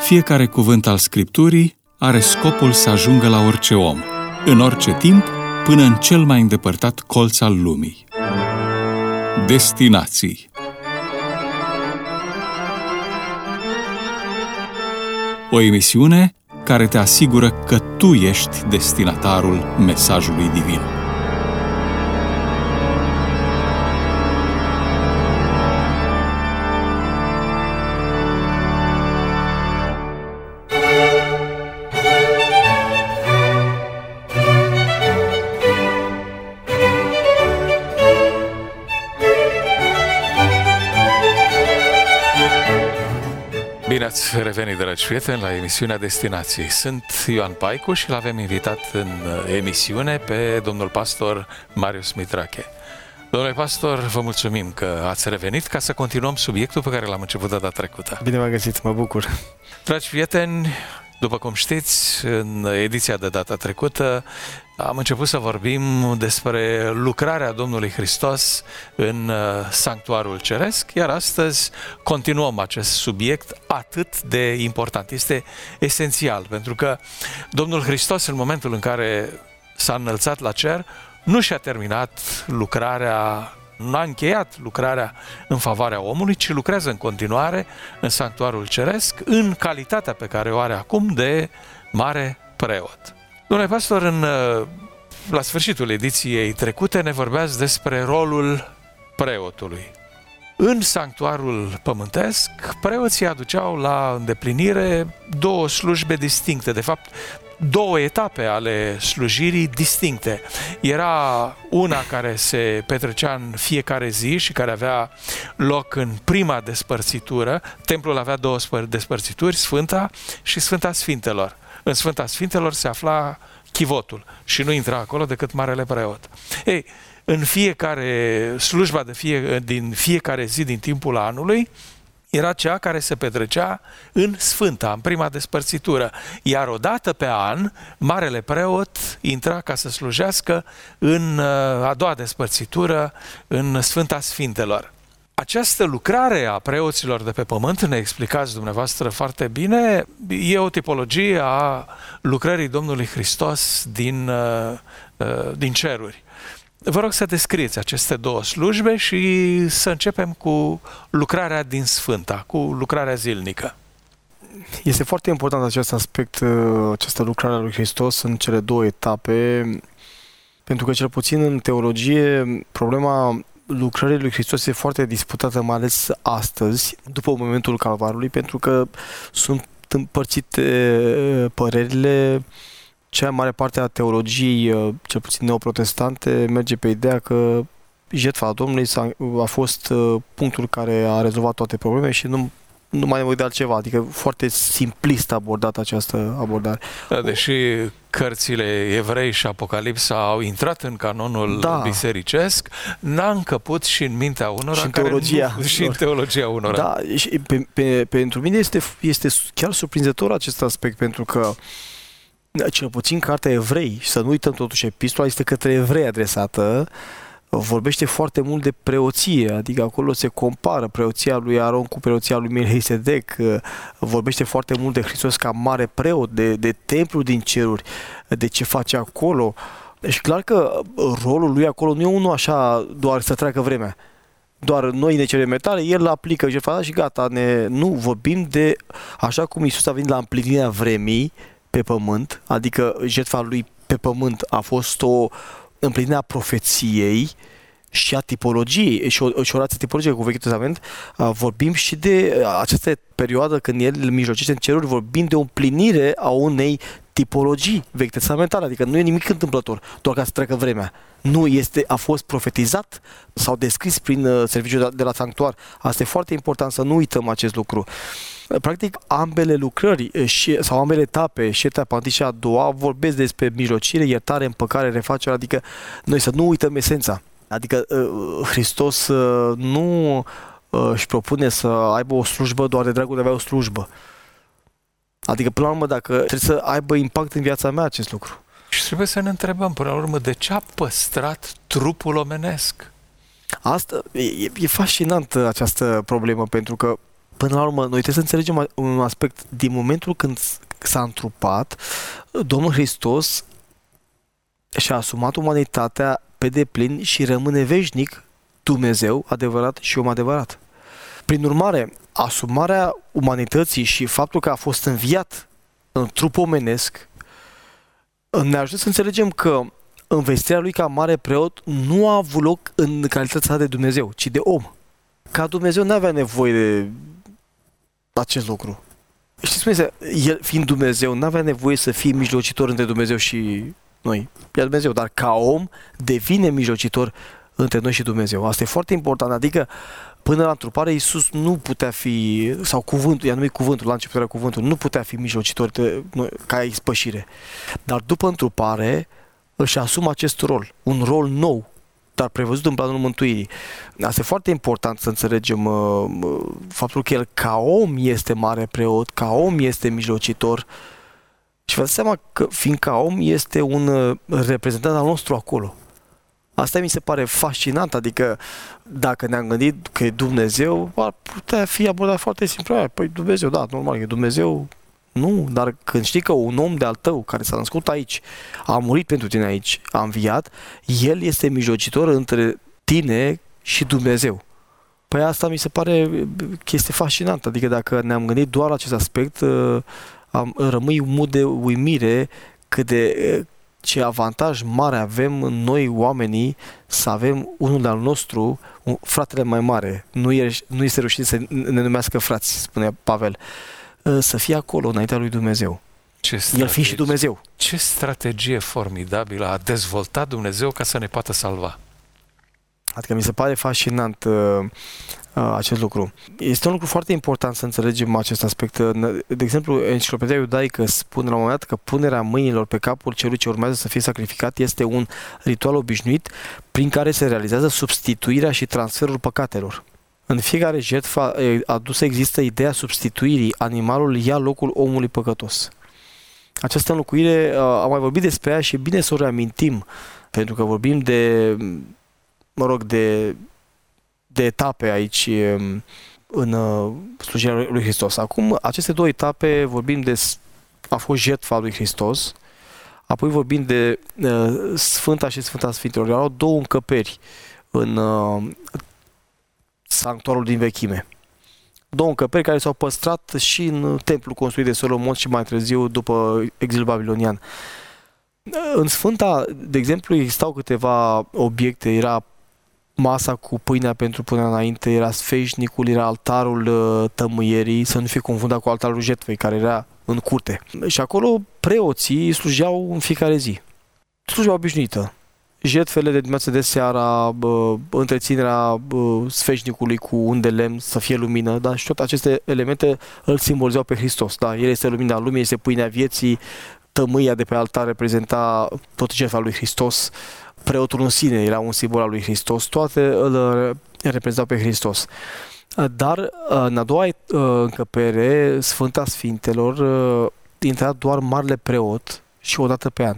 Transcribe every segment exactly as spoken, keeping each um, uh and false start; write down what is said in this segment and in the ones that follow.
Fiecare cuvânt al Scripturii are scopul să ajungă la orice om, în orice timp, până în cel mai îndepărtat colț al lumii. Destinații. O emisiune care te asigură că tu ești destinatarul mesajului divin. Bine ați revenit, dragi prieteni, la emisiunea Destinații. Sunt Ioan Paicu și l-avem invitat în emisiune pe domnul pastor Marius Mitrache. Domnule pastor, vă mulțumim că ați revenit ca să continuăm subiectul pe care l-am început data trecută. Bine v-am găsit, mă bucur. Dragi prieteni, după cum știți, în ediția de data trecută am început să vorbim despre lucrarea Domnului Hristos în Sanctuarul Ceresc, iar astăzi continuăm acest subiect atât de important. Este esențial, pentru că Domnul Hristos, în momentul în care s-a înălțat la cer, nu și-a terminat lucrarea, nu a încheiat lucrarea în favoarea omului, ci lucrează în continuare în Sanctuarul Ceresc, în calitatea pe care o are acum de mare preot. Domnule pastor, în, la sfârșitul ediției trecute ne vorbeați despre rolul preotului. În sanctuarul pământesc, preoții aduceau la îndeplinire două slujbe distincte, de fapt, două etape ale slujirii distincte. Era una care se petrecea în fiecare zi și care avea loc în prima despărțitură. Templul avea două despărțituri, Sfânta și Sfânta Sfintelor. În Sfânta Sfintelor se afla chivotul și nu intra acolo decât marele preot. Ei, în fiecare slujba de fie, din fiecare zi din timpul anului era cea care se petrecea în Sfânta, în prima despărțitură. Iar odată pe an, marele preot intra ca să slujească în a doua despărțitură, în Sfânta Sfintelor. Această lucrare a preoților de pe pământ, ne explicați dumneavoastră foarte bine, e o tipologie a lucrării Domnului Hristos din, din ceruri. Vă rog să descrieți aceste două slujbe și să începem cu lucrarea din Sfânta, cu lucrarea zilnică. Este foarte important acest aspect, această lucrare a lui Hristos în cele două etape, pentru că cel puțin în teologie problema lucrării lui Hristos este foarte disputată, mai ales astăzi, după momentul Calvarului, pentru că sunt împărțite părerile. Cea mai mare parte a teologiei, cel puțin neoprotestante, merge pe ideea că jertfa Domnului a fost punctul care a rezolvat toate problemele și nu, nu mai nevoie de altceva. Adică foarte simplist abordat această abordare. Da, deși cărțile Evrei și Apocalipsa au intrat în canonul da. bisericesc, n-a încăput și în mintea unora și în care teologia, nu, și în teologia unora. Da, și pe, pe, pentru mine este, este chiar surprinzător acest aspect, pentru că cel puțin cartea Evrei, și să nu uităm totuși, epistola este către evrei adresată, vorbește foarte mult de preoție, adică acolo se compară preoția lui Aron cu preoția lui Melchisedec, vorbește foarte mult de Hristos ca mare preot, de, de templu din ceruri, de ce face acolo. Și clar că rolul lui acolo nu e unul așa doar să treacă vremea. Doar noi ne cerem metale, el aplică jertfa și gata. Ne, nu, vorbim de așa cum Iisus a venit la împlinirea vremii pe pământ, adică jertfa lui pe pământ a fost o împlinire a profeției și a tipologiei, și o, și o relație tipologică cu Vechiul Testament. Vorbim și de această perioadă când el îl mijlocește în ceruri, vorbim de o împlinire a unei tipologii vechi-testamentale, adică nu e nimic întâmplător, doar ca să treacă vremea. Nu este, a fost profetizat sau descris prin serviciul de la sanctuar. Asta e foarte important să nu uităm acest lucru. Practic, ambele lucrări sau ambele etape, și etapa întâi și a doua, vorbesc despre mijlocire, iertare, împăcare, refacere, adică noi să nu uităm esența. Adică Hristos nu își propune să aibă o slujbă doar de dragul de a avea o slujbă. Adică, până la urmă, dacă trebuie să aibă impact în viața mea acest lucru. Și trebuie să ne întrebăm, până la urmă, de ce a păstrat trupul omenesc? Asta e, e fascinantă această problemă, pentru că Până la urmă, noi trebuie să înțelegem un aspect. Din momentul când s-a întrupat, Domnul Hristos și-a asumat umanitatea pe deplin și rămâne veșnic Dumnezeu adevărat și om adevărat. Prin urmare, asumarea umanității și faptul că a fost înviat în trup omenesc ne ajută să înțelegem că învestirea lui ca mare preot nu a avut loc în calitatea sa de Dumnezeu, ci de om. Ca Dumnezeu nu avea nevoie de acest lucru. Știți cum este? El, fiind Dumnezeu, nu avea nevoie să fie mijlocitor între Dumnezeu și noi. E Dumnezeu, dar ca om devine mijlocitor între noi și Dumnezeu. Asta e foarte important. Adică, până la întrupare, Iisus nu putea fi, sau cuvântul, i-a numit cuvântul, la început era cuvântul, nu putea fi mijlocitor ca ispășire. Dar după întrupare, își asumă acest rol, un rol nou, dar prevăzut în planul mântuirii. Asta e foarte important să înțelegem uh, faptul că el ca om este mare preot, ca om este mijlocitor și vă dați seama că fiind ca om este un uh, reprezentant al nostru acolo. Asta mi se pare fascinant, adică dacă ne-am gândit că e Dumnezeu, ar putea fi abordat foarte simplu. Păi Dumnezeu, da, normal, e Dumnezeu. Nu, dar când știi că un om de-al tău care s-a născut aici, a murit pentru tine aici, a înviat, el este mijlocitor între tine și Dumnezeu. Păi asta mi se pare chestie fascinantă, adică dacă ne-am gândit doar la acest aspect, am, rămâi mut de uimire cât de ce avantaj mare avem noi oamenii să avem unul de-al nostru, un, fratele mai mare. Nu, e, nu este rușine să ne numească frați, spune Pavel. Să fie acolo înaintea lui Dumnezeu. Ce El fiind și Dumnezeu. Ce strategie formidabilă a dezvoltat Dumnezeu ca să ne poată salva. Adică mi se pare fascinant uh, uh, acest lucru. Este un lucru foarte important să înțelegem acest aspect. De exemplu, Enciclopedia Iudaică spune la un moment dat că punerea mâinilor pe capul celui ce urmează să fie sacrificat este un ritual obișnuit prin care se realizează substituirea și transferul păcatelor. În fiecare jertfă adusă există ideea substituirii. Animalul ia locul omului păcătos. Această înlocuire, am mai vorbit despre ea și e bine să o reamintim, pentru că vorbim de, mă rog, de, de etape aici în slujirea lui Hristos. Acum, aceste două etape, vorbim de, a fost jertfa lui Hristos, apoi vorbim de Sfânta și Sfânta Sfintelor. Erau două încăperi în sanctuarul din vechime. Două încăperi care s-au păstrat și în templul construit de Solomon și mai târziu după exilul babilonian. În Sfânta, de exemplu, existau câteva obiecte. Era masa cu pâinea pentru punerea înainte, era sfeșnicul, era altarul tămâierii, să nu fie confundat cu altarul jertfei, care era în curte. Și acolo preoții slujeau în fiecare zi. Slujba obișnuită. Jertfele de dimineață de seara, bă, întreținerea bă, sfeșnicului cu un de lemn, să fie lumină, da? Și toate aceste elemente îl simbolizau pe Hristos. Da? El este lumina lumii, este pâinea vieții, tămâia de pe altar reprezenta tot jertfa lui Hristos, preotul în sine era un simbol al lui Hristos, toate îl reprezentau pe Hristos. Dar în a doua încăpere, Sfânta Sfintelor, intra doar marele preot și o dată pe an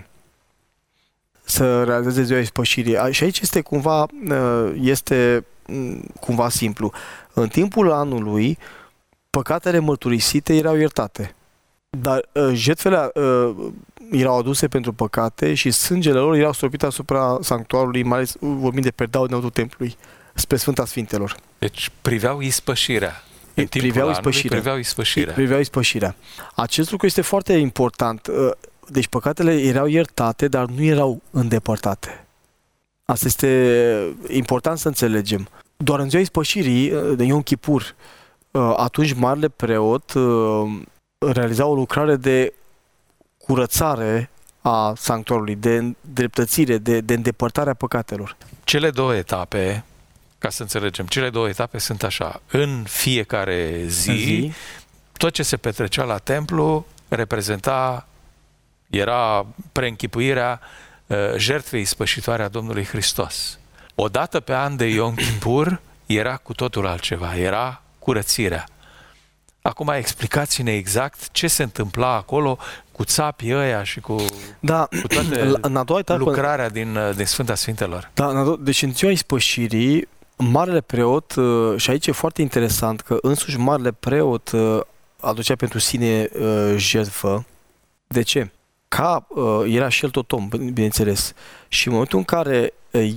să realizeze ziua ispășirii. Și aici este cumva, este cumva simplu. În timpul anului, păcatele mărturisite erau iertate. Dar jertfele erau aduse pentru păcate și sângele lor erau stropite asupra sanctuarului, mai ales vorbind de perdaul înăuntru templului, spre Sfânta Sfintelor. Deci priveau ispășirea. În priveau ispășirea. priveau ispășirea. Priveau ispășirea. Acest lucru este foarte important. Deci păcatele erau iertate, dar nu erau îndepărtate. Asta este important să înțelegem. Doar în ziua ispășirii, de Iom Kipur, atunci marele preot realiza o lucrare de curățare a sanctuarului, de îndreptățire, de, de îndepărtare a păcatelor. Cele două etape, ca să înțelegem, cele două etape sunt așa. În fiecare zi, zi. tot ce se petrecea la templu reprezenta, era preînchipuirea uh, jertfei ispășitoare a Domnului Hristos. O dată pe an de Iom Kipur era cu totul altceva, era curățirea. Acum explicați-ne exact ce se întâmpla acolo cu țapii ăia și cu, da, cu toate în a doua etapă, lucrarea din, din Sfânta Sfintelor. Da, în a doua, deci în ziua ispășirii Marele preot, și aici e foarte interesant că însuși marele preot aducea pentru sine jertfă. De ce? Ca era și el tot om, bineînțeles. Și în momentul în care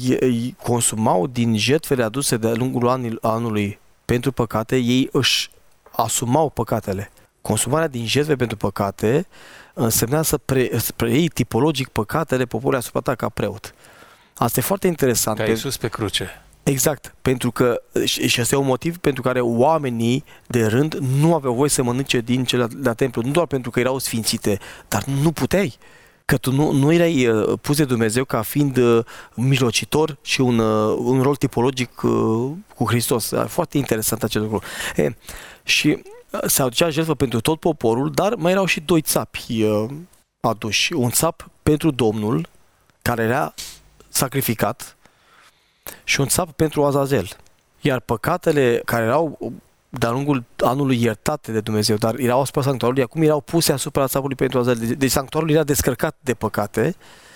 consumau din jertfele aduse de-a lungul anului pentru păcate, ei își asumau păcatele. Consumarea din jertfe pentru păcate însemna să, pre, să preiei tipologic păcatele poporului asupra ta ca preot. Asta e foarte interesant. Ca Iisus pe cruce. Exact, pentru că, și ăsta e un motiv pentru care oamenii de rând nu aveau voie să mănânce din cele de la templu, nu doar pentru că erau sfințite, dar nu puteai. Că tu nu, nu erai pus de Dumnezeu ca fiind mijlocitor și un, un rol tipologic cu Hristos. Foarte interesant acest lucru. E, și se aducea jertfă pentru tot poporul, dar mai erau și doi țapi aduși. Un țap pentru Domnul, care era sacrificat, și un țap pentru Azazel. Iar păcatele care erau de-a lungul anului iertate de Dumnezeu, dar erau asupra sanctuarului, acum erau puse asupra țapului pentru Azazel. Deci sanctuarul era descărcat de păcate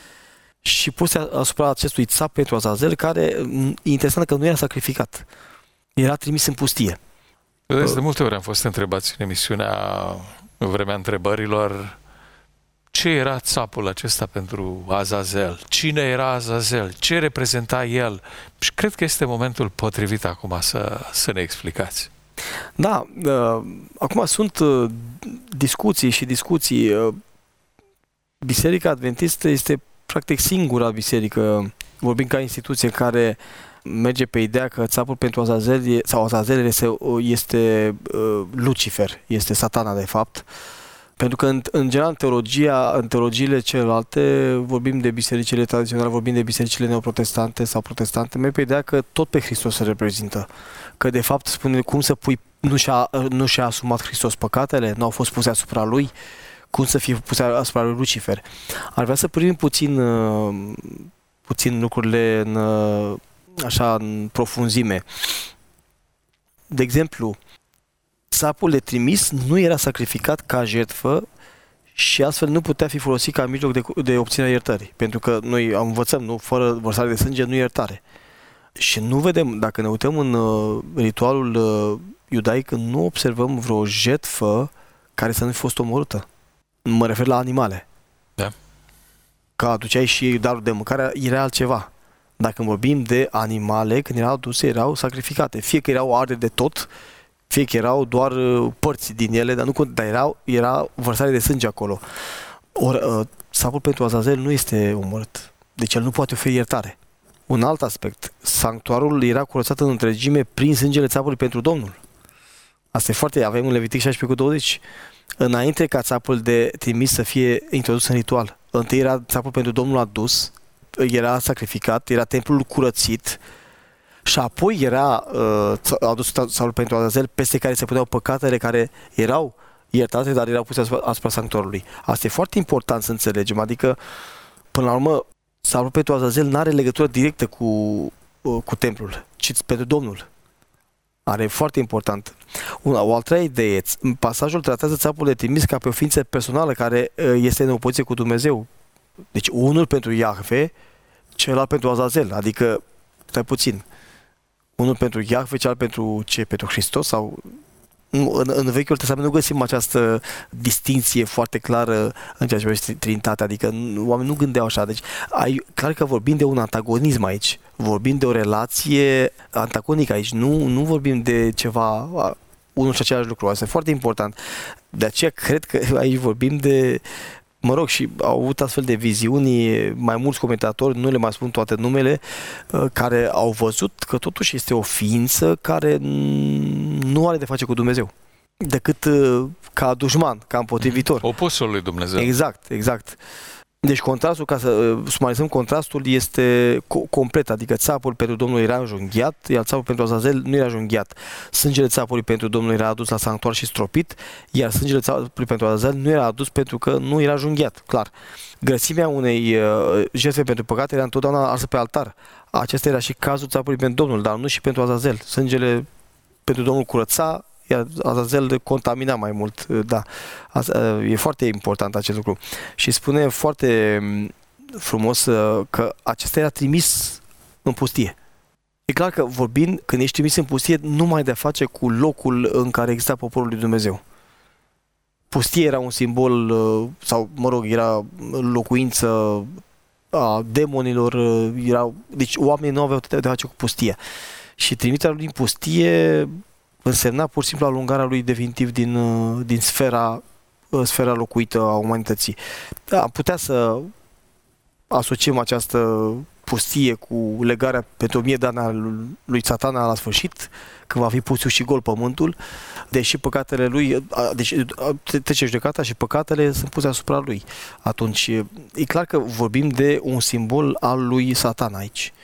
și puse asupra acestui țap pentru Azazel, care, e interesant că nu era sacrificat. Era trimis în pustie. Vedeți, de multe ori am fost întrebați în emisiunea, în vremea întrebărilor, ce era țapul acesta pentru Azazel? Cine era Azazel? Ce reprezenta el? Și cred că este momentul potrivit acum să, să ne explicați. Da, uh, acum sunt uh, discuții și discuții. Uh, Biserica Adventistă este practic singura biserică, vorbim ca instituție, care merge pe ideea că țapul pentru Azazel sau Azazel este, este uh, Lucifer, este Satana de fapt. Pentru că, în, în general, în, teologia, în teologiile celelalte, vorbim de bisericile tradiționale, vorbim de bisericile neoprotestante sau protestante, merg pe ideea că tot pe Hristos se reprezintă. Că, de fapt, spune cum să pui, nu și-a, nu și-a asumat Hristos păcatele, nu au fost puse asupra lui, cum să fie puse asupra lui Lucifer. Ar vrea să privim puțin, puțin lucrurile în, așa, în profunzime. De exemplu, țapul de trimis nu era sacrificat ca jertfă și astfel nu putea fi folosit ca mijloc de, de obținerea iertării. Pentru că noi învățăm, nu? Fără vărsare de sânge nu iertare. Și nu vedem, dacă ne uităm în uh, ritualul uh, iudaic, nu observăm vreo jertfă care să nu fi fost omorâtă. Mă refer la animale. Da. Că aduceai și darul de mâncare, era altceva. Dacă vorbim de animale, când erau aduse, erau sacrificate. Fie că erau arde de tot, fie că erau doar părți din ele, dar, nu, dar erau, era vărsare de sânge acolo. Ori uh, țapul pentru Azazel nu este omorât. Deci el nu poate oferi iertare. Un alt aspect, sanctuarul era curățat în întregime prin sângele țapului pentru Domnul. Asta e foarte, avem în Levitic șaisprezece cu douăzeci. Înainte ca țapul de trimis să fie introdus în ritual. Întâi era țapul pentru Domnul adus, era sacrificat, era templul curățit, și apoi era uh, adus țapul pentru Azazel, peste care se puneau păcatele care erau iertate, dar erau puse asupra, asupra sanctuarului. Asta e foarte important să înțelegem, adică, până la urmă, țapul pentru Azazel nu are legătură directă cu, uh, cu templul, ci pentru Domnul. Are foarte important. Una, o altă idee, pasajul tratează țapul de trimis ca pe o ființă personală care uh, este în opoziție cu Dumnezeu. Deci unul pentru Iahve, celălalt pentru Azazel, adică, stai puțin, unul pentru Iahve, celălalt pentru ce? Pentru Hristos? Sau în, în Vechiul Testament nu găsim această distinție foarte clară în ceea ce privește Trinitatea, adică oamenii nu gândeau așa. Deci ai, clar că vorbim de un antagonism aici, vorbim de o relație antagonică aici, nu, nu vorbim de ceva, unul și același lucru. Asta e foarte important. De aceea cred că aici vorbim de, mă rog, și au avut astfel de viziuni mai mulți comentatori, nu le mai spun toate numele, care au văzut că totuși este o ființă care nu are de face cu Dumnezeu, decât ca dușman, ca împotrivitor. Oposul lui Dumnezeu. Exact, exact. Deci contrastul, ca să sumarizăm contrastul, este co- complet, adică țapul pentru Domnul era înjunghiat, iar țapul pentru Azazel nu era înjunghiat. Sângele țapului pentru Domnul era adus la sanctuar și stropit, iar sângele țapului pentru Azazel nu era adus pentru că nu era înjunghiat, clar. Grăsimea unei uh, jertfe pentru păcate era întotdeauna arsă pe altar. Acesta era și cazul țapului pentru Domnul, dar nu și pentru Azazel. Sângele pentru Domnul curăța, iar Azazel contamina mai mult, da. E foarte important acest lucru. Și spune foarte frumos că acesta era trimis în pustie. E clar că vorbind, când ești trimis în pustie, nu mai de-a face cu locul în care exista poporul lui Dumnezeu. Pustie era un simbol, sau mă rog, era locuință a demonilor, erau, deci oamenii nu aveau de-a face cu pustia. Și trimiterea lui din pustie însemna pur și simplu alungarea lui definitiv din, din sfera, sfera locuită a umanității. Da, putea să asociem această pustie cu legarea pentru o mie de ani lui Satana la sfârșit, când va fi pus și gol pământul, deși păcatele lui, deci trece judecata și păcatele sunt puse asupra lui. Atunci, e clar că vorbim de un simbol al lui Satan aici.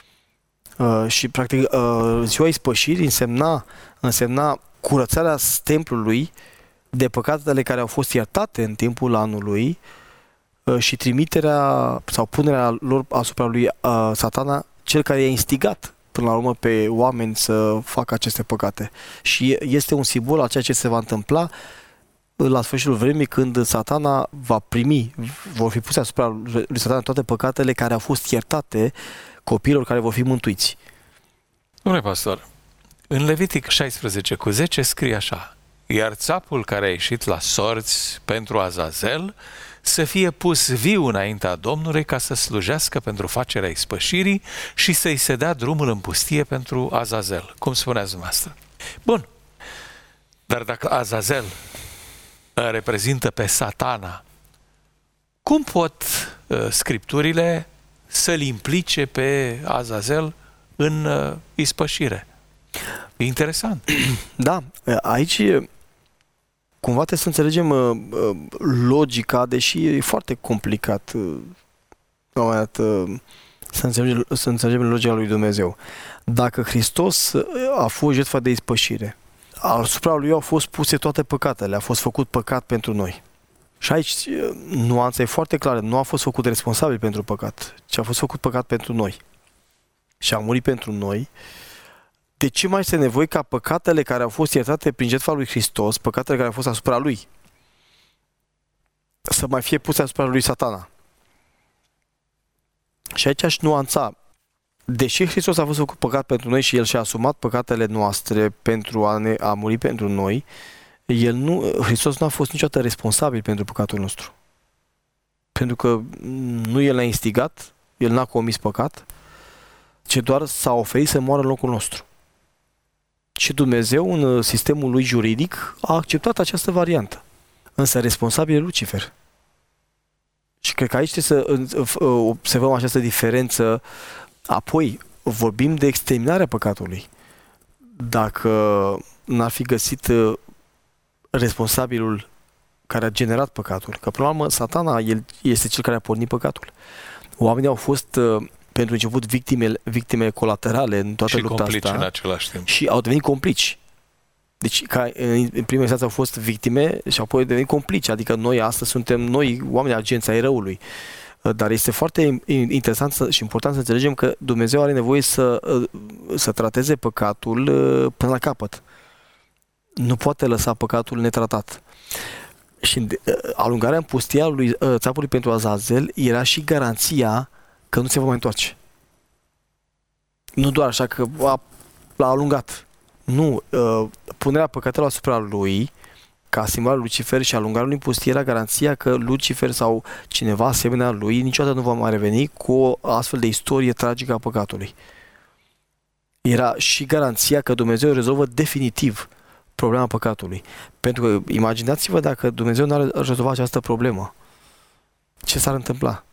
Uh, și, practic, uh, ziua ispășirii însemna, însemna curățarea templului de păcatele care au fost iertate în timpul anului uh, și trimiterea sau punerea lor asupra lui uh, Satana, cel care i-a instigat până la urmă pe oameni să facă aceste păcate. Și este un simbol al ceea ce se va întâmpla la sfârșitul vremii, când Satana va primi, vor fi puse asupra lui Satana toate păcatele care au fost iertate copiilor care vor fi mântuiți. Domnule pastor, în Levitic șaisprezece cu zece scrie așa: iar țapul care a ieșit la sorți pentru Azazel să fie pus viu înaintea Domnului ca să slujească pentru facerea ispășirii și să-i se dea drumul în pustie pentru Azazel, cum spuneați dumneavoastră. Bun, dar dacă Azazel reprezintă pe Satana, cum pot uh, Scripturile să-l implice pe Azazel în uh, ispășire? E interesant. Da, aici cumva trebuie să înțelegem uh, logica, deși e foarte complicat uh, dat, uh, să, înțelegem, să înțelegem logica lui Dumnezeu. Dacă Hristos a fost jertfa de ispășire, asupra lui au fost puse toate păcatele, a fost făcut păcat pentru noi. Și aici nuanța e foarte clară, nu a fost făcut responsabil pentru păcat, ci a fost făcut păcat pentru noi. Și a murit pentru noi. De ce mai este nevoie ca păcatele care au fost iertate prin jertfa lui Hristos, păcatele care au fost asupra lui, să mai fie puse asupra lui Satana? Și aici aș nuanța. Deși Hristos a fost făcut păcat pentru noi și El și-a asumat păcatele noastre pentru a, ne, a muri pentru noi, El nu, Hristos nu a fost niciodată responsabil pentru păcatul nostru. Pentru că nu El ne-a instigat, El n-a comis păcat, ci doar s-a oferit să moară în locul nostru. Și Dumnezeu, în sistemul lui juridic, a acceptat această variantă. Însă responsabil e Lucifer. Și cred că aici trebuie să observăm această diferență. Apoi vorbim de exterminarea păcatului. Dacă n-ar fi găsit responsabilul care a generat păcatul, că până la urmă Satana, el este cel care a pornit păcatul. Oamenii au fost pentru început victime, victime colaterale în toată și lupta asta. Și complici în același timp. Și au devenit complici. Deci, ca, în prima instanță au fost victime și apoi au devenit complici. Adică noi astăzi suntem noi oameni agenți ai răului. Dar este foarte interesant și important să înțelegem că Dumnezeu are nevoie să, să trateze păcatul până la capăt. Nu poate lăsa păcatul netratat. Și alungarea în pustia lui țapului pentru Azazel era și garanția că nu se va mai întoarce. Nu doar așa că a, l-a alungat. Nu. Punerea păcatelor asupra lui ca simbol al Lucifer și alungarea lui în pustie era garanția că Lucifer sau cineva asemenea lui niciodată nu va mai reveni cu o astfel de istorie tragică a păcatului. Era și garanția că Dumnezeu rezolvă definitiv problema păcatului. Pentru că imaginați-vă dacă Dumnezeu n-ar rezolva această problemă. Ce s-ar întâmpla?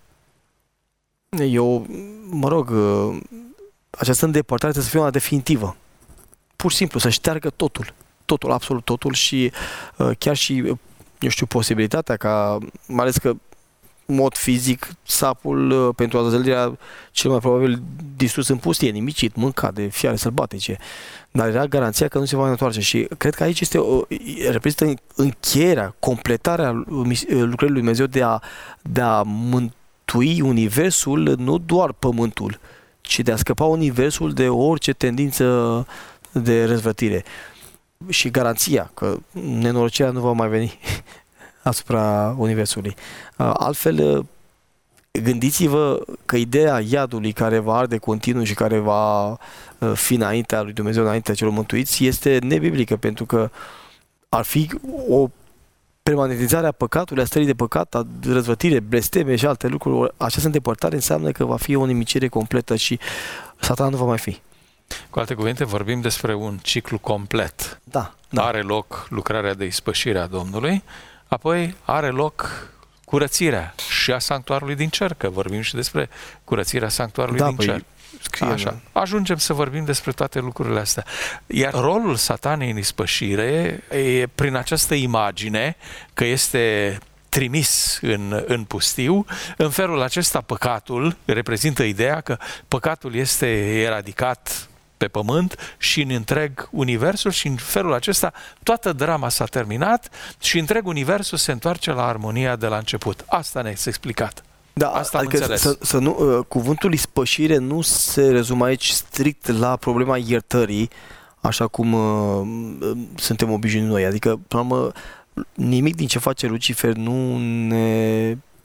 Eu, mă rog, această îndepărtare trebuie să fie una definitivă. Pur și simplu, să șteargă totul. Totul, absolut totul și uh, chiar și, eu știu, posibilitatea ca, mai ales că în mod fizic, sapul uh, pentru Azazel era cel mai probabil distrus în pustie, nimicit, mâncat de fiare sălbatice. Dar era garanția că nu se va întoarce și cred că aici este o, reprezintă încheierea, completarea lucrării lui Dumnezeu de a, de a mântui universul, nu doar pământul, ci de a scăpa universul de orice tendință de răzvrătire. Și garanția că nenorocirea nu va mai veni asupra universului. Altfel, gândiți-vă că ideea iadului care va arde continuu și care va fi înaintea lui Dumnezeu, înaintea celor mântuiți, este nebiblică, pentru că ar fi o permanentizare a păcatului, a stării de păcat, a răzvătire, blesteme și alte lucruri. Această îndepărtare înseamnă că va fi o nimicire completă și Satan nu va mai fi. Cu alte cuvinte, vorbim despre un ciclu complet. Da, da. Are loc lucrarea de ispășire a Domnului, apoi are loc curățirea și a sanctuarului din cer, că vorbim și despre curățirea sanctuarului da, din păi, cer. Scrie, Așa. Ajungem să vorbim despre toate lucrurile astea. Iar rolul Satanei în ispășire e prin această imagine că este trimis în, în pustiu. În felul acesta păcatul reprezintă ideea că păcatul este eradicat pe pământ și în întreg universul și în felul acesta toată drama s-a terminat și întreg universul se întoarce la armonia de la început. Asta ne-ați explicat. Da, asta adică să, să nu, cuvântul ispășire nu se rezumă aici strict la problema iertării, așa cum uh, suntem obișnuiți noi. Adică, până la urmă, nimic din ce face Lucifer nu ne,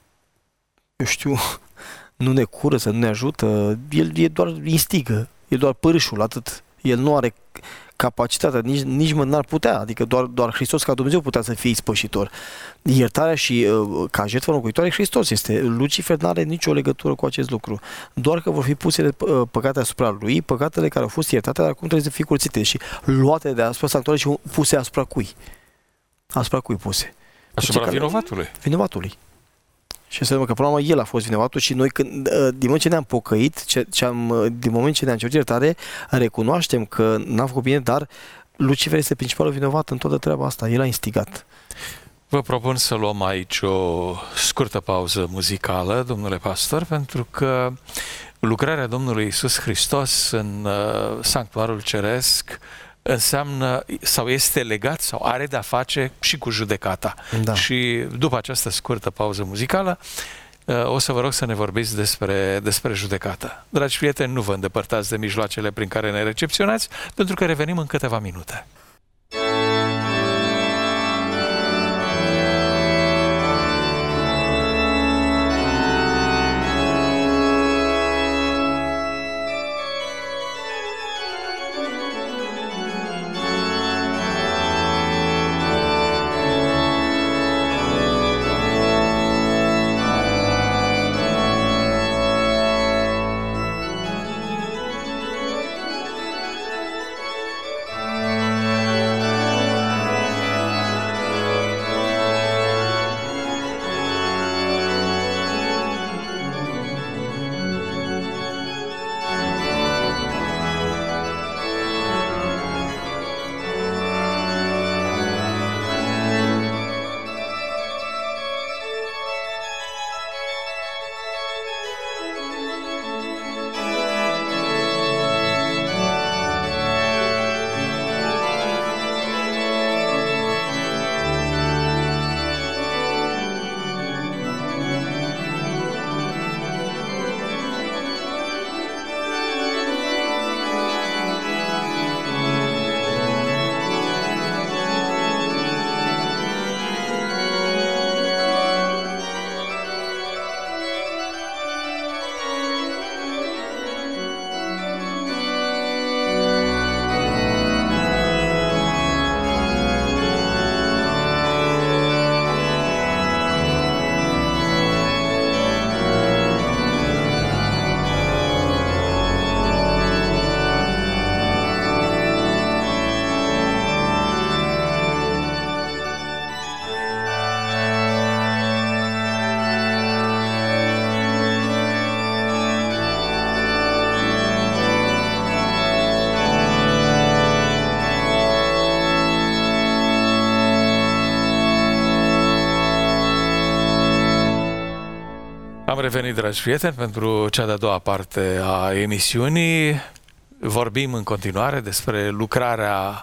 eu știu, nu ne curăță, nu ne ajută. El e doar instigă, e doar pârâșul, atât. El nu are capacitatea, nici, nici mă n-ar putea, adică doar, doar Hristos ca Dumnezeu putea să fie ispășitor. Iertarea și uh, ca jertfă înlocuitoare Hristos este. Lucifer nu are nicio legătură cu acest lucru. Doar că vor fi puse uh, păcate asupra lui, păcatele care au fost iertate, dar acum trebuie să fie curățite și luate de asupra sanctuarului și puse asupra cui? Asupra cui puse? Asupra vinovatului. Vinovatului. Și înseamnă că până la urmă el a fost vinovat și noi, când, din moment ce ne-am pocăit, ce, ce am, din moment ce ne-am cerut iertare, recunoaștem că n-am făcut bine, dar Lucifer este principalul vinovat în toată treaba asta. El a instigat. Vă propun să luăm aici o scurtă pauză muzicală, domnule pastor, pentru că lucrarea Domnului Iisus Hristos în uh, sanctuarul ceresc înseamnă sau este legat sau are de-a face și cu judecata. Da. Și după această scurtă pauză muzicală o să vă rog să ne vorbiți despre, despre judecată. Dragi prieteni, nu vă îndepărtați de mijloacele prin care ne recepționați, pentru că revenim în câteva minute. Am revenit, dragi prieteni, pentru cea de-a doua parte a emisiunii. Vorbim în continuare despre lucrarea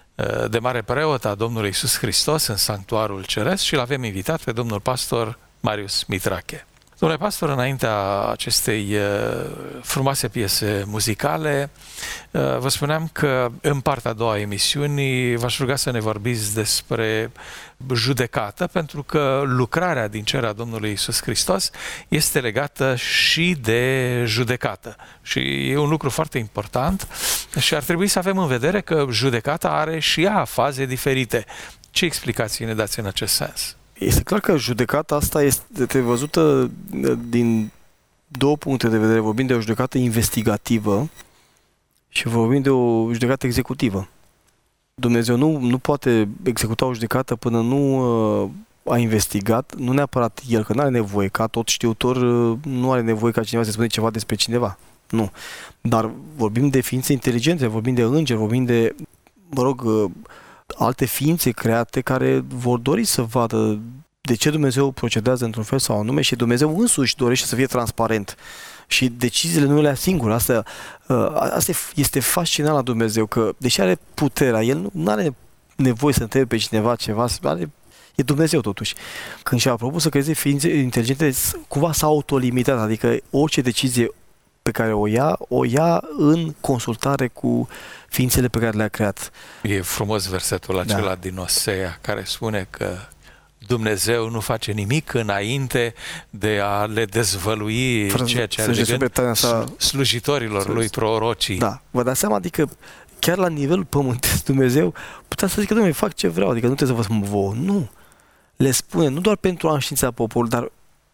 de mare preot a Domnului Iisus Hristos în sanctuarul ceresc și l-avem invitat pe domnul pastor Marius Mitrache. Domnule pastor, înaintea acestei frumoase piese muzicale, vă spuneam că în partea a doua a emisiunii v-aș ruga să ne vorbiți despre judecată, pentru că lucrarea din cer a Domnului Iisus Hristos este legată și de judecată. Și e un lucru foarte important și ar trebui să avem în vedere că judecata are și ea faze diferite. Ce explicații ne dați în acest sens? Este clar că judecata asta este văzută din două puncte de vedere. Vorbim de o judecată investigativă și vorbim de o judecată executivă. Dumnezeu nu, nu poate executa o judecată până nu uh, a investigat, nu neapărat el, că nu are nevoie, ca tot știutor, uh, nu are nevoie ca cineva să spune ceva despre cineva. Nu. Dar vorbim de ființe inteligente, vorbim de îngeri, vorbim de, mă rog, uh, alte ființe create care vor dori să vadă de ce Dumnezeu procedează într-un fel sau anume și Dumnezeu însuși dorește să fie transparent. Și deciziile nu le ia singur. Asta, asta este fascinant la Dumnezeu, că deși are puterea, El nu are nevoie să întrebe pe cineva ceva, are, e Dumnezeu totuși. Când și-a propus să creeze ființe inteligente, cumva s-a autolimitat, adică orice decizie pe care o ia, o ia în consultare cu ființele pe care le-a creat. E frumos versetul acela da. din Osea, care spune că Dumnezeu nu face nimic înainte de a le dezvălui Fără ceea ce are de gând sa... slujitorilor lui, prorocii. Da, vă dați seama, adică chiar la nivelul pământesc Dumnezeu putea să zică, Dumnezeu, fac ce vreau, adică nu trebuie să vă spun vouă, nu. Le spune, nu doar pentru a înștiința poporul, dar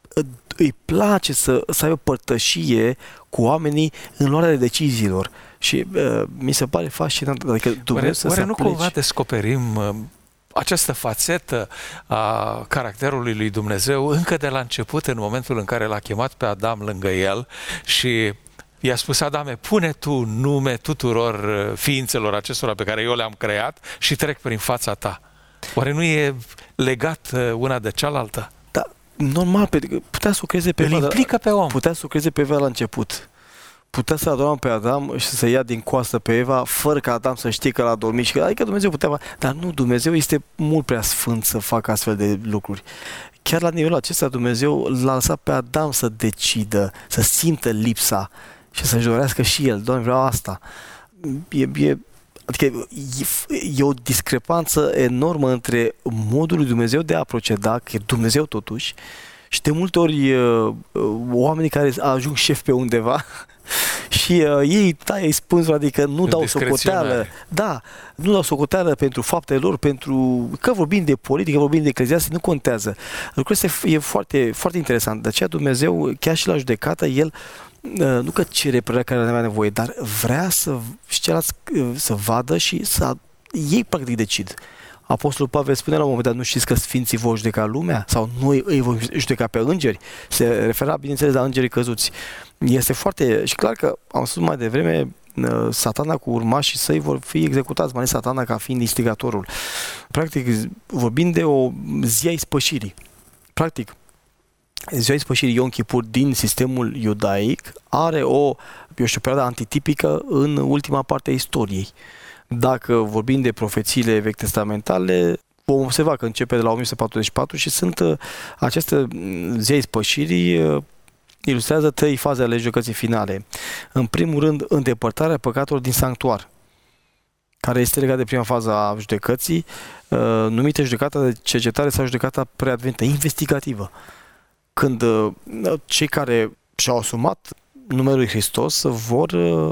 îi place să, să aibă părtășie cu oamenii în luarea deciziilor. Și uh, mi se pare fascinant. Adică Dumnezeu oare să oare se nu cumva descoperim uh, această fațetă a caracterului lui Dumnezeu încă de la început, în momentul în care l-a chemat pe Adam lângă el și i-a spus, Adame, pune tu nume tuturor ființelor acestora pe care eu le-am creat și trec prin fața ta. Oare nu e legat una de cealaltă? Da, normal, putea să o creeze pe Eva. Îl implică pe om. Putea să o creeze pe Eva la început. Putea să adorăm pe Adam și să ia din coastă pe Eva, fără ca Adam să știe că l-a dormit și că, adică Dumnezeu putea, dar nu, Dumnezeu este mult prea sfânt să facă astfel de lucruri. Chiar la nivelul acesta Dumnezeu l-a lăsat pe Adam să decidă, să simtă lipsa și să-și dorească și el, Doamne, vreau asta. E, e, adică e, e o discrepanță enormă între modul lui Dumnezeu de a proceda, că e Dumnezeu totuși, și de multe ori oamenii care ajung șef pe undeva și uh, ei taie spânzul, adică nu dau socoteală. Da, nu dau socoteală pentru faptele lor, pentru că vorbim de politică, vorbim de ecleziastic, nu contează. Lucrul ăsta e foarte, foarte interesant. De aceea Dumnezeu, chiar și la judecată, El uh, nu că cere părerea care avea nevoie, dar vrea să și celălalt să vadă și să ei practic decid. Apostolul Pavel spune la un moment dat, nu știți că sfinții vor judeca lumea? Sau noi îi vom judeca pe îngeri? Se refera, bineînțeles, la îngerii căzuți. Este foarte... Și clar că, am spus mai devreme, Satana cu urmașii săi vor fi executați, mai ales Satana ca fiind instigatorul. Practic, vorbim de o zi a ispășirii. Practic, ziua ispășirii Yom Kippur din sistemul iudaic are o, eu știu, perioadă antitipică în ultima parte a istoriei. Dacă vorbim de profețiile vechi testamentale, vom observa că începe de la o mie patruzeci și patru și sunt aceste zi a ispășirii ilustrează trei faze ale judecății finale. În primul rând, îndepărtarea păcatelor din sanctuar, care este legat de prima fază a judecății, numită judecata de cercetare sau judecata preadventă, investigativă. Când cei care și-au asumat numele lui Hristos vor,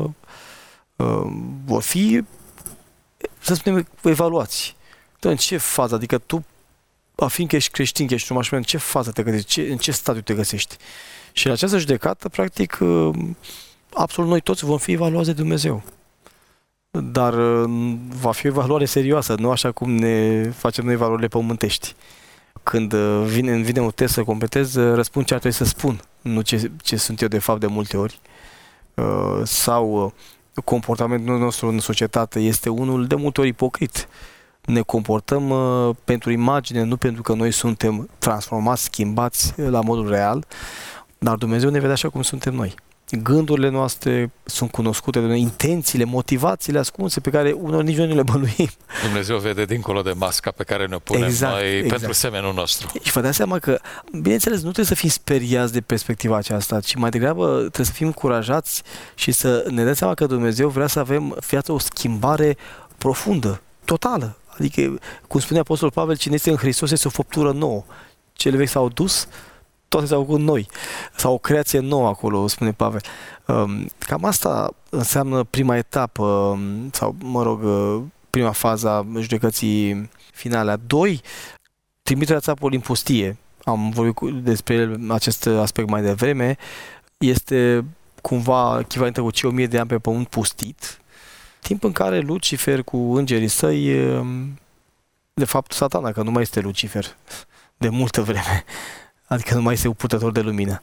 vor fi, să spunem, evaluați. În ce fază? Adică tu, fiindcă ești creștin, că ești urmaș, în ce fază te găsești? În ce stadiu te găsești? Și în această judecată, practic, absolut noi toți vom fi evaluați de Dumnezeu. Dar va fi o evaluare serioasă, nu așa cum ne facem noi evaluările pământești. Când vine, vine un test să completez, răspund ce ar trebui să spun, nu ce, ce sunt eu de fapt de multe ori. Sau comportamentul nostru în societate este unul de multe ori ipocrit. Ne comportăm uh, pentru imagine, nu pentru că noi suntem transformați, schimbați la modul real, dar Dumnezeu ne vede așa cum suntem noi. gândurile noastre sunt cunoscute de noi, intențiile, motivațiile ascunse pe care unor nici noi nu le bănuim. Dumnezeu vede dincolo de masca pe care ne punem exact, noi exact. pentru semenul nostru. Și vă dați seama că, bineînțeles, nu trebuie să fim speriați de perspectiva aceasta, ci mai degrabă trebuie să fim încurajați și să ne dăm seama că Dumnezeu vrea să avem viața o schimbare profundă, totală. Adică, cum spune Apostolul Pavel, cine este în Hristos este o făptură nouă. Cele vechi s-au dus, toate s-au făcut noi. Sau o creație nouă acolo, spune Pavel. Cam asta înseamnă prima etapă, sau, mă rog, prima fază a judecății finale. A doi, trimiterea țapului în pustie. Am vorbit despre acest aspect mai devreme. Este cumva echivalentă cu cei o mie de ani pe pământ pustit. Timp în care Lucifer cu îngerii săi, de fapt Satana, că nu mai este Lucifer de multă vreme, adică nu mai este un purtător de lumină,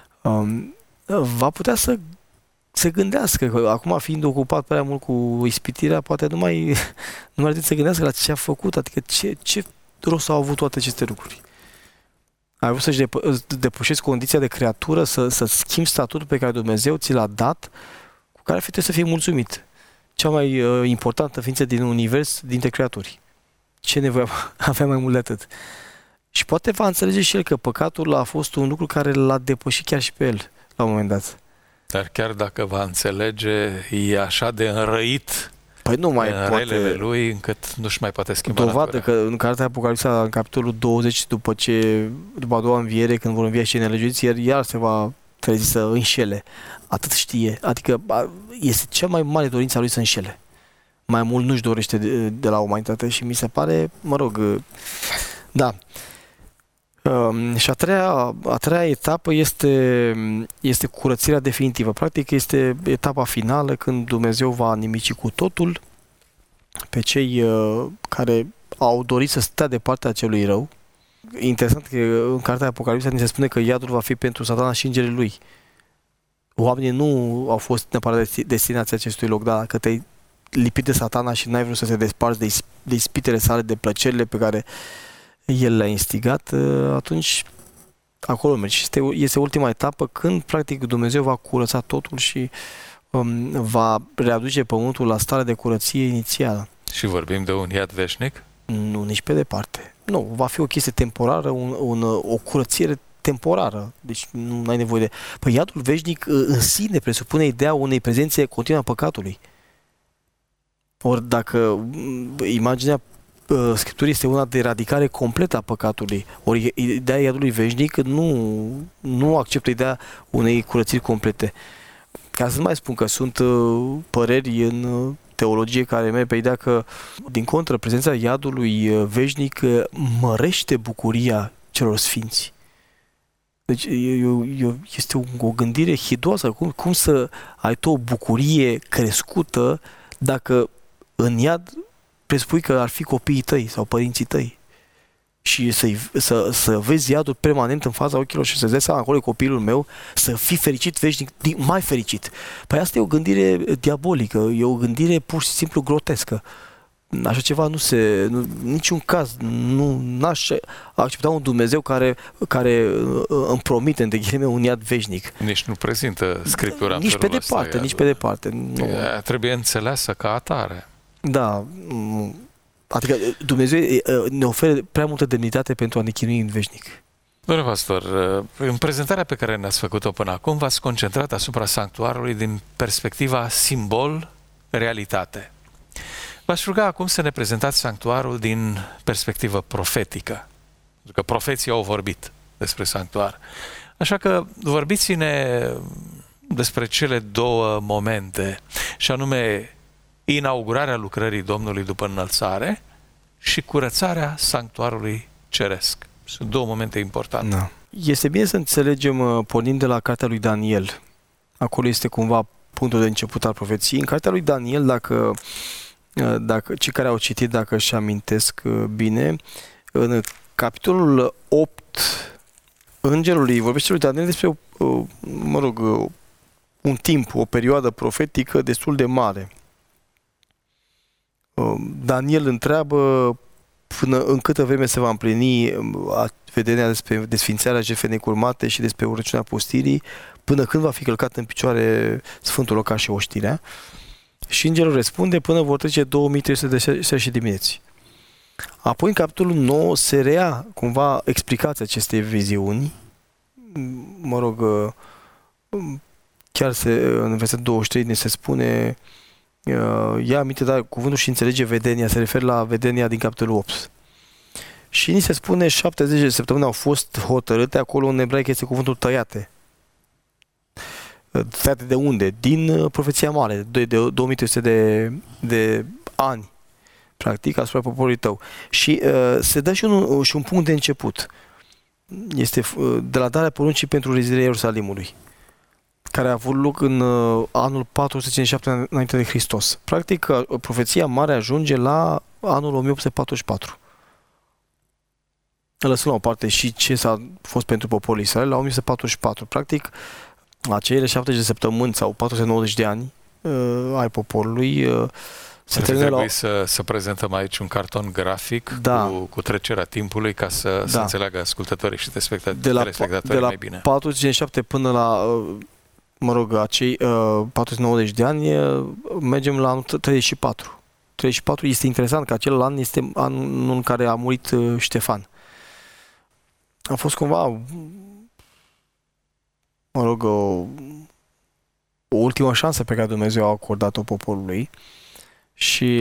va putea să se gândească, că acum fiind ocupat prea mult cu ispitirea, poate nu mai, nu mai trebuie să gândească la ce a făcut, adică ce, ce rost au avut toate aceste lucruri. Ai vrut să-și depășești condiția de creatură, să, să schimbi statutul pe care Dumnezeu ți l-a dat, cu care trebuie să fii mulțumit. Cea mai uh, importantă ființă din univers, dintre creaturi. Ce nevoie avea mai mult de atât? Și poate va înțelege și el că păcatul a fost un lucru care l-a depășit chiar și pe el, la un moment dat. Dar chiar dacă va înțelege, e așa de înrăit păi nu mai în poate, relele lui, încât nu-și mai poate schimba dovadă natura. că în cartea Apocalipsa, în capitolul douăzeci, după ce, după a doua înviere, când vor învia și nelegiuiți, iar, iar se va trezi să înșele. Atât știe. Adică este cea mai mare dorință a lui să înșele. Mai mult nu-și dorește de, de la umanitate și mi se pare, mă rog, da. Um, și a treia, a treia etapă este, este curățirea definitivă. Practic este etapa finală când Dumnezeu va nimici cu totul pe cei uh, care au dorit să stea de partea celui rău. Interesant că în cartea Apocalipsa ni se spune că iadul va fi pentru Satana și îngerii lui. Oamenii nu au fost neapărat destinații acestui loc, dar că te-ai lipit de Satana și n-ai vrut să te desparți de, is- de ispitele sale, de plăcerile pe care el le-a instigat, atunci acolo mergi. Este, este ultima etapă când practic Dumnezeu va curăța totul și um, va readuce pământul la starea de curăție inițială. Și vorbim de un iad veșnic? Nu, nici pe departe. Nu, va fi o chestie temporară, un, un, o curățire temporară. Deci nu ai nevoie de... Păi iadul veșnic în sine presupune ideea unei prezențe continue a păcatului. Ori dacă imaginea Scripturii este una de eradicare completă a păcatului, ori ideea iadului veșnic nu, nu acceptă ideea unei curățiri complete. Ca să nu mai spun că sunt păreri în teologie care merg pe ideea că, din contră, prezența iadului veșnic mărește bucuria celor sfinți. Deci este o gândire hidoasă. Cum, cum să ai tu o bucurie crescută dacă în iad presupui că ar fi copiii tăi sau părinții tăi și să, să, să vezi iadul permanent în fața ochilor și să-ți dai seama acolo copilul meu, să fii fericit veșnic, mai fericit. Păi asta e o gândire diabolică, e o gândire pur și simplu grotescă. Așa ceva nu se, nu, niciun caz, nu n-aș accepta un Dumnezeu care, care îmi promite, între ghilimele, un iad veșnic. Nici nu prezintă Scriptura în Nici pe felul departe, ăsta, nici pe departe. Nu. Trebuie înțeleasă ca atare. Da, adică Dumnezeu ne oferă prea multă demnitate pentru a ne chinui în veșnic. Domnule pastor, în prezentarea pe care ne-ați făcut-o până acum, v-ați concentrat asupra sanctuarului din perspectiva simbol-realitate. V-aș ruga acum să ne prezentați sanctuarul din perspectivă profetică, pentru că profeții au vorbit despre sanctuar. Așa că vorbiți-ne despre cele două momente, și anume inaugurarea lucrării Domnului după înălțare și curățarea sanctuarului ceresc. Sunt două momente importante. Da. Este bine să înțelegem, pornind de la cartea lui Daniel. Acolo este cumva punctul de început al profeției. În cartea lui Daniel, dacă, dacă cei care au citit, dacă își amintesc bine, în capitolul opt, îngerul vorbește lui Daniel despre, mă rog, un timp, o perioadă profetică destul de mare. Daniel întreabă până în câtă vreme se va împlini vederea despre desfințarea jertfei necurmate și despre urăciunea pustirii, până când va fi călcat în picioare Sfântul Locaș și oștirea? Și îngerul răspunde, până vor trece două mii trei sute de șase dimineți. Apoi, în capitolul nouă, se rea cumva explicația acestei viziuni. Mă rog, chiar se, în versetul douăzeci și trei ne se spune, ia aminte, dar cuvântul și înțelege vedenia, se referă la vedenia din capitolul opt. Și ni se spune, șaptezeci de săptămâni au fost hotărâte, acolo în ebraică este cuvântul tăiate. Tăiate de unde? Din profeția mare, de, de două mii trei sute de, de ani, practic, asupra poporului tău. Și uh, se dă și un, și un punct de început. Este uh, de la darea poruncii pentru reziderea Ierusalimului, care a avut loc în uh, anul patru sute cincizeci și șapte înainte de Hristos. Practic, uh, profeția mare ajunge la anul o mie opt sute patruzeci și patru. Lăsând la o parte și ce s-a fost pentru poporul Israel, la o mie opt sute patruzeci și patru. Practic, acele șaptezeci de săptămâni sau patru sute nouăzeci de ani uh, ai poporului uh, se trebuie la... să, să prezentăm aici un carton grafic da. cu, cu trecerea timpului ca să, da. să înțeleagă ascultătorii și telespectatorii de la mai bine. patru sute cincizeci și șapte până la, uh, mă rog, acei uh, patru sute nouăzeci de ani, uh, mergem la anul treizeci și patru. treizeci și patru este interesant că acel an este anul în care a murit uh, Ștefan. A fost cumva, mă rog, o, o ultimă șansă pe care Dumnezeu a acordat-o poporului și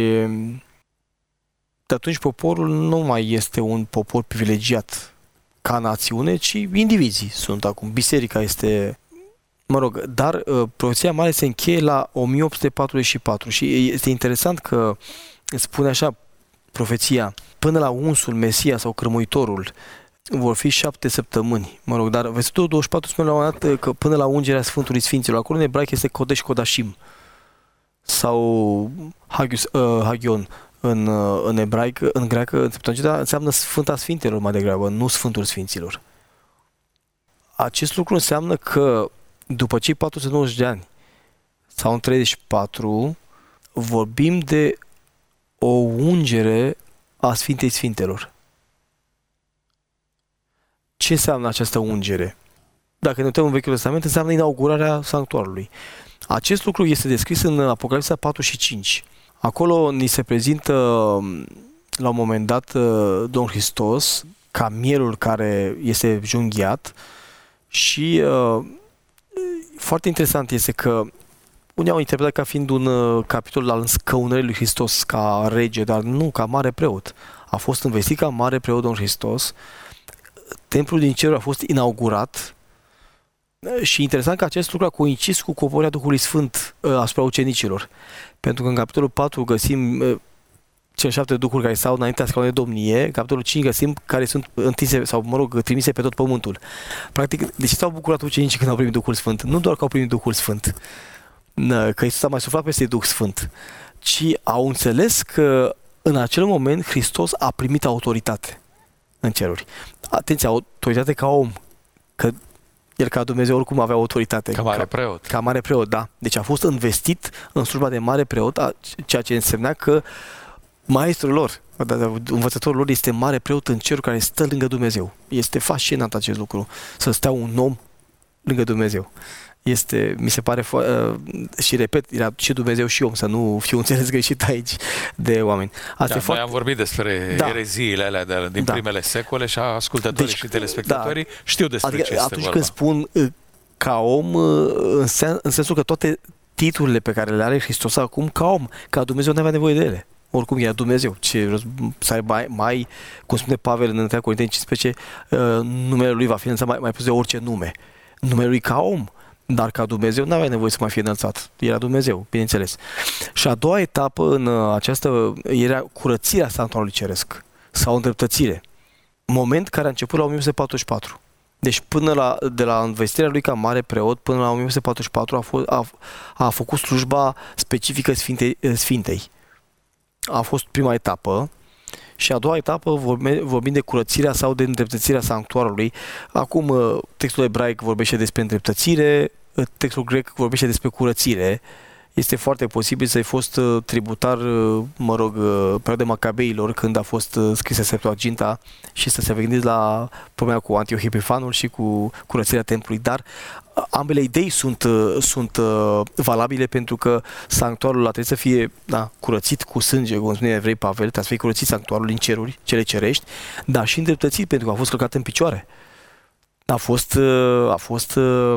de atunci poporul nu mai este un popor privilegiat ca națiune, ci indivizii sunt acum. Biserica este, mă rog, dar profeția mare se încheie la o mie opt sute patruzeci și patru și este interesant că spune așa profeția, până la unsul, Mesia sau Crămuitorul, vor fi șapte săptămâni, mă rog, dar versetul douăzeci și patru spune la un dat că până la ungerea Sfântului Sfinților, acolo în ebraic este Kodesh Kodashim sau Hagios, uh, Hagion în, uh, în ebraic, în greacă, în Septuaginta, înseamnă Sfânta Sfintelor mai degrabă, nu Sfântul Sfinților. Acest lucru înseamnă că după cei patru sute nouăzeci de ani sau în treizeci și patru vorbim de o ungere a Sfintei Sfintelor. Ce înseamnă această ungere? Dacă ne uităm în Vechiul Testament, înseamnă inaugurarea sanctuarului. Acest lucru este descris în Apocalipsa patru și cinci. Acolo ni se prezintă la un moment dat Domnul Hristos ca mielul care este junghiat și uh, foarte interesant este că unii au interpretat ca fiind un uh, capitol al scăunării lui Hristos ca rege, dar nu ca mare preot. A fost învestit ca mare preot Domnul Hristos. Templul din cer a fost inaugurat și interesant că acest lucru a coincis cu coborârea Duhului Sfânt uh, asupra ucenicilor. Pentru că în capitolul patru găsim uh, cele șapte duhuri care stau înaintea scaunului de domnie, în capitolul cinci găsim care sunt întinse sau, mă rog, trimise pe tot pământul. Practic, de ce s-au bucurat ucenicii când au primit Duhul Sfânt? Nu doar că au primit Duhul Sfânt, că Iisus a mai suflat peste Duh Sfânt, ci au înțeles că în acel moment Hristos a primit autoritate în ceruri. Atenție, autoritate ca om, că el ca Dumnezeu oricum avea autoritate. Ca mare preot. Ca, ca mare preot, da. Deci a fost investit în slujba de mare preot, ceea ce însemna că maestrul lor, învățătorul lor este mare preot în cerul care stă lângă Dumnezeu. Este fascinant acest lucru, să stea un om lângă Dumnezeu. Este, mi se pare, uh, și repet, era și Dumnezeu și om, să nu fiu înțeles greșit aici de oameni. Asta da, e foarte... Noi am vorbit despre da. ereziile alea de, din da. primele secole și ascultătorii deci, și telespectatorii da. știu despre adică, ce este atunci vorba. Când spun uh, ca om, uh, în, sen, în sensul că toate titlurile pe care le are Hristos acum, ca om, ca Dumnezeu nu avea nevoie de ele. Oricum era Dumnezeu. Ce, să ai mai, mai, cum spune Pavel în întâi Corinteni cincisprezece, uh, numele lui va fi înălțat mai, mai pus de orice nume. Numele lui ca om, dar ca Dumnezeu nu avea nevoie să mai fie înălțat. Era Dumnezeu, bineînțeles. Și a doua etapă în această era curățirea sanctuarului ceresc sau îndreptățire. Moment care a început la o mie opt sute patruzeci și patru. Deci până la, de la învestirea lui ca mare preot până la o mie opt sute patruzeci și patru a, fost, a, a făcut slujba specifică Sfintei, Sfintei. A fost prima etapă. Și a doua etapă vorbim de curățirea sau de îndreptățirea sanctuarului. Acum textul ebraic vorbește despre îndreptățire, textul grec vorbește despre curățire. Este foarte posibil să-i fost uh, tributar, uh, mă rog, uh, perioada Macabeilor, când a fost uh, scrisă Septuaginta și să se gândiți la problema cu Antioch Epifanul și cu curățirea templului, dar uh, ambele idei sunt, uh, sunt uh, valabile, pentru că sanctuarul a trebuit să fie da, curățit cu sânge, cum spune evrei Pavel, trebuie să fie curățit sanctuarul din ceruri, cele cerești, dar și îndreptățit, pentru că a fost călcat în picioare. A fost, a fost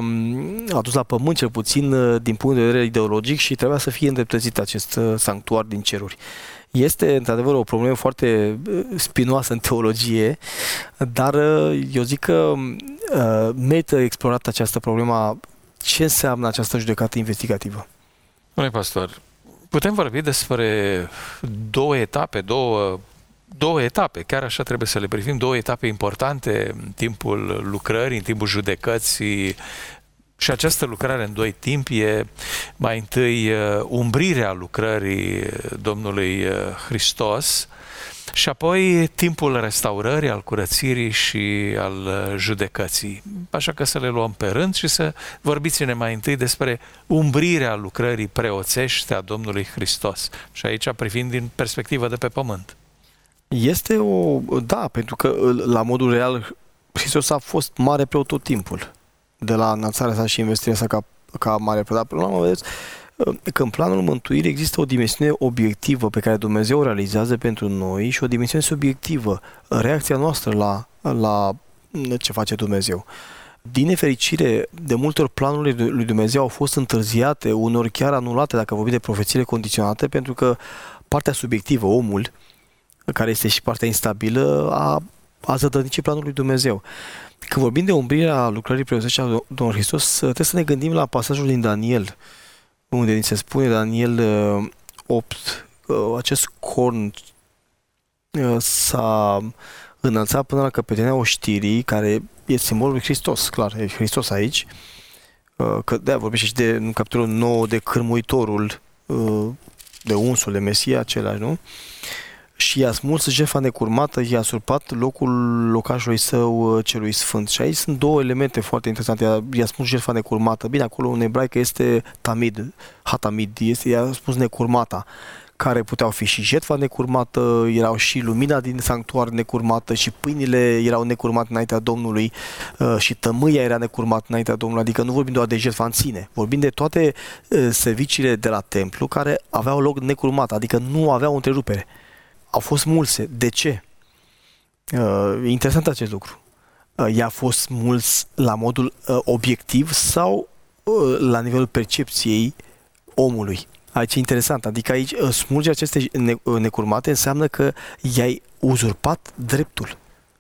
adus la pământ, cel puțin din punct de vedere ideologic, și trebuia să fie îndreptățit acest sanctuar din ceruri. Este, într-adevăr, o problemă foarte spinoasă în teologie, dar eu zic că merită explorată această problemă. Ce înseamnă această judecată investigativă? Domnule pastor, putem vorbi despre două etape, două Două etape, chiar așa trebuie să le privim, două etape importante în timpul lucrării, în timpul judecății, și această lucrare în doi timpi e mai întâi umbrirea lucrării Domnului Hristos și apoi timpul restaurării, al curățirii și al judecății. Așa că să le luăm pe rând și să vorbiți-ne mai întâi despre umbrirea lucrării preoțești a Domnului Hristos, și aici privind din perspectivă de pe pământ. Este o... Da, pentru că la modul real Hristos a fost mare preot tot timpul. De la înălțarea sa și investirea sa ca, ca mare preot. Dar până la urmă, vedeți că în planul mântuirii există o dimensiune obiectivă pe care Dumnezeu o realizează pentru noi și o dimensiune subiectivă, reacția noastră la, la ce face Dumnezeu. Din nefericire, de multe ori planurile lui Dumnezeu au fost întârziate, uneori chiar anulate, dacă vorbim de profețiile condiționate, pentru că partea subiectivă, omul, care este și partea instabilă, a, a zădărnicit planul lui Dumnezeu. Când vorbim de umbrirea lucrării preoțești a Domnului Hristos, trebuie să ne gândim la pasajul din Daniel, unde ni se spune, Daniel opt, acest corn s-a înălțat până la căpetenia oștirii, care este simbolul lui Hristos, clar, e Hristos aici, că de-aia vorbește și de, în capitolul nouă, de cârmuitorul, de unsul, de Mesia, același, nu? Și i-a smuls jertfa necurmată, i-a surpat locul locașului său celui sfânt. Și aici sunt două elemente foarte interesante. I-a, i-a smuls jertfa necurmată. Bine, acolo în ebraică este tamid, hatamid, este, i-a spus necurmata, care puteau fi și jertfa necurmată, erau și lumina din sanctuar necurmată, și pâinile erau necurmate înaintea Domnului, și tămâia era necurmată înaintea Domnului. Adică nu vorbim doar de jertfa în sine, vorbim de toate serviciile de la templu care aveau loc necurmat, adică nu aveau întrerupere. Au fost mulse. De ce? Uh, interesant acest lucru. Uh, i-a fost mulți la modul uh, obiectiv sau uh, la nivelul percepției omului? Aici e interesant. Adică aici uh, smulge aceste ne- uh, necurmate înseamnă că i-ai uzurpat dreptul.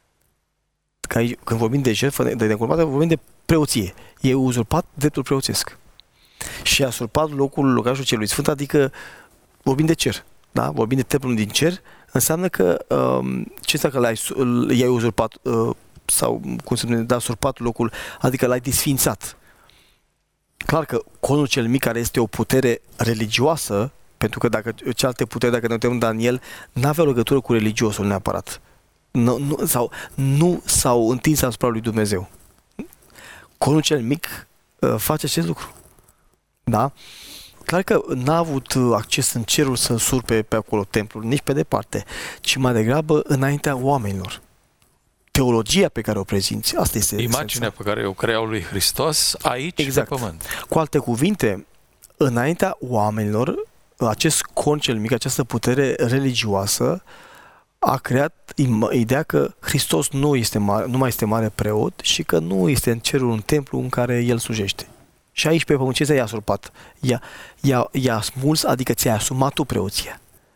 Că aici, când vorbim de jertfă de necurmate, vorbim de preoție. I-ai uzurpat dreptul preoțesc. Și a usurpat locul locașul celui sfânt, adică vorbim de cer. Da? Vorbim de templul din cer, înseamnă că um, ce înseamnă că l-ai, i-ai uzurpat uh, sau, cum se spune, da, usurpat locul, adică l-ai disfințat. Clar că conul cel mic, care este o putere religioasă, pentru că dacă cealaltă putere, dacă ne uităm în Daniel, n-avea legătură cu religiosul neapărat. Nu, nu, sau nu s-au întins asupra lui Dumnezeu. Conul cel mic uh, face acest lucru. Da? Clar că n-a avut acces în cerul să surpe pe acolo templul, nici pe departe, ci mai degrabă înaintea oamenilor. Teologia pe care o prezinți, asta este imaginea esența pe care o creau lui Hristos aici, exact, pe pământ. Cu alte cuvinte, înaintea oamenilor, acest corn cel mic, această putere religioasă a creat ideea că Hristos nu, este mare, nu mai este mare preot și că nu este în cerul un templu în care el slujește. Și aici pe pământ ce i-a surpat? I-a, i-a, i-a smuls, adică ți-ai asumat tu preoția.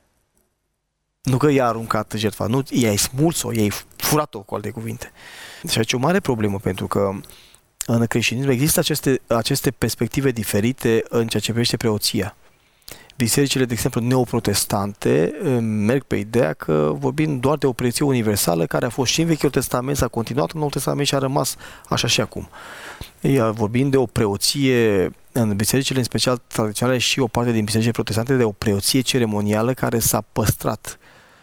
Nu că i-a aruncat jertfa, nu, i-ai smuls-o, i-ai furat-o, cu alte cuvinte. Și aici e o mare problemă, pentru că în creștinism există aceste, aceste perspective diferite în ceea ce privește preoția. Bisericile, de exemplu, neoprotestante merg pe ideea că vorbim doar de o preoție universală care a fost și în Vechiul Testament, s-a continuat în Noul Testament și a rămas așa și acum. Vorbim de o preoție, în bisericile, în special tradiționale și o parte din bisericile protestante, de o preoție ceremonială care s-a păstrat.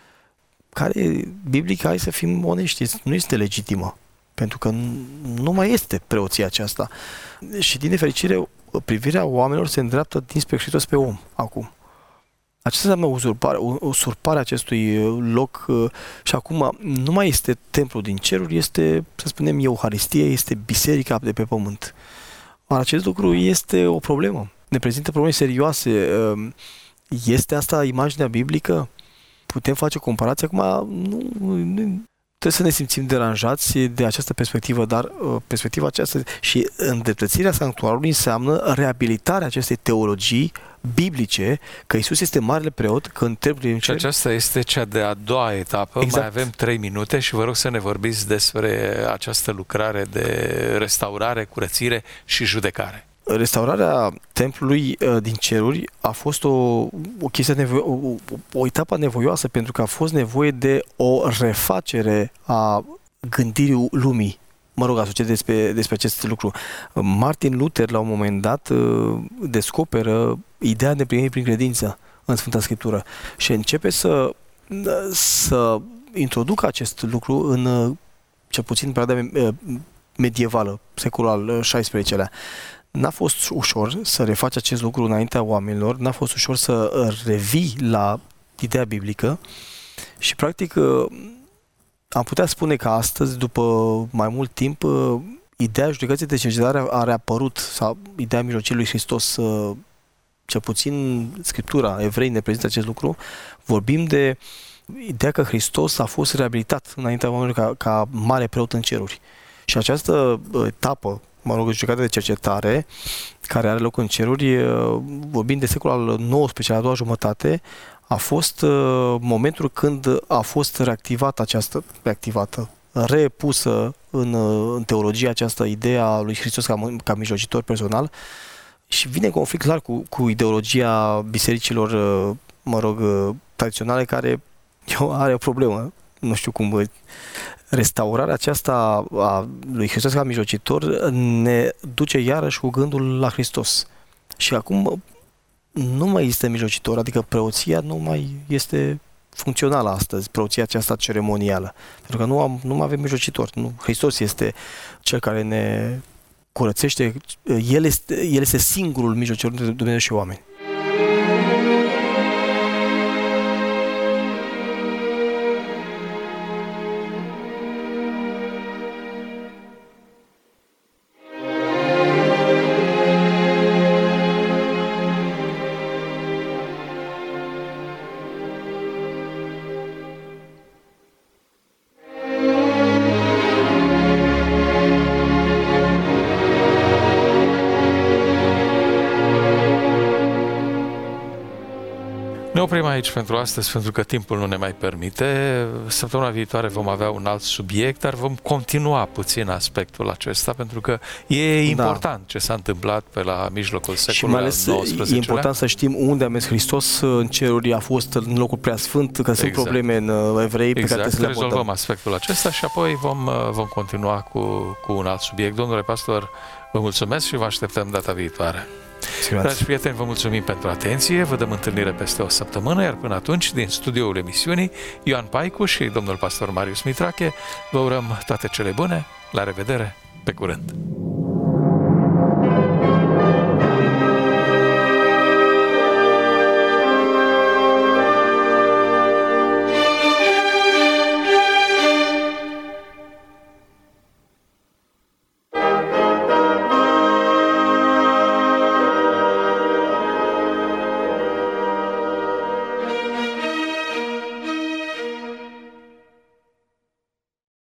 Care, biblic, hai să fim onești, nu este legitimă. Pentru că nu mai este preoția aceasta. Și din nefericire, privirea oamenilor se îndreaptă dinspre Hristos pe om, acum. Aceasta înseamnă uzurpare, usurparea acestui loc și acum nu mai este templul din ceruri, este, să spunem, Euharistie, este biserica de pe pământ. Dar acest lucru este o problemă. Ne prezintă probleme serioase. Este asta imaginea biblică? Putem face comparație? Acum nu, nu trebuie să ne simțim deranjați de această perspectivă, dar perspectiva aceasta și îndreptățirea sanctuarului înseamnă reabilitarea acestei teologii biblice, că Iisus este marele preot, că în templul și aceasta este cea de-a doua etapă. Exact. Mai avem trei minute și vă rog să ne vorbiți despre această lucrare de restaurare, curățire și judecare. Restaurarea templului din ceruri a fost o, o chestie nevoie, o, o, o etapă nevoioasă, pentru că a fost nevoie de o refacere a gândirii lumii. Mă rog, asociat despre, despre acest lucru. Martin Luther, la un moment dat, descoperă ideea neprihănirii prin credință în Sfânta Scriptură și începe să, să introducă acest lucru în, cel puțin, în perioada medievală, secolul al șaisprezecelea. N-a fost ușor să refaci acest lucru înaintea oamenilor, n-a fost ușor să revii la ideea biblică și, practic, am putea spune că astăzi, după mai mult timp, ideea judecății de cercetare a reapărut, sau ideea mijlocirii lui Hristos, cel puțin Scriptura, Evrei ne prezintă acest lucru, vorbim de ideea că Hristos a fost reabilitat înaintea oamenilor ca, ca mare preot în ceruri. Și această etapă, mă rog, judecată de cercetare, care are loc în ceruri, vorbim de secolul al nouăsprezecelea, a doua jumătate, a fost uh, momentul când a fost reactivată această, reactivată, repusă în, în teologie această idee a lui Hristos ca, ca mijlocitor personal și vine în conflict clar cu, cu ideologia bisericilor, uh, mă rog, uh, tradiționale, care are o problemă, nu știu cum. Restaurarea aceasta a lui Hristos ca mijlocitor ne duce iarăși cu gândul la Hristos. Și acum nu mai este mijlocitor, adică preoția nu mai este funcțională astăzi, preoția aceasta ceremonială. Pentru că nu, am, nu mai avem mijlocitor. Nu. Hristos este cel care ne curățește. El este, El este singurul mijlocitor între Dumnezeu și oameni. Ne oprim aici pentru astăzi, pentru că timpul nu ne mai permite. Săptămâna viitoare vom avea un alt subiect, dar vom continua puțin aspectul acesta, pentru că e important da. ce s-a întâmplat pe la mijlocul secolului al nouăsprezecelea. Și e important să știm unde a mers Hristos în ceruri, a fost în locul preasfânt, că exact. sunt probleme în evrei pe exact. care trebuie să le rezolvăm abordăm. aspectul acesta și apoi vom, vom continua cu, cu un alt subiect. Domnule pastor, vă mulțumesc și vă așteptăm data viitoare. Dragi prieteni, vă mulțumim pentru atenție, vă dăm întâlnire peste o săptămână, iar până atunci, din studioul emisiunii, Ioan Paicu și domnul pastor Marius Mitrache, vă urăm toate cele bune, la revedere, pe curând!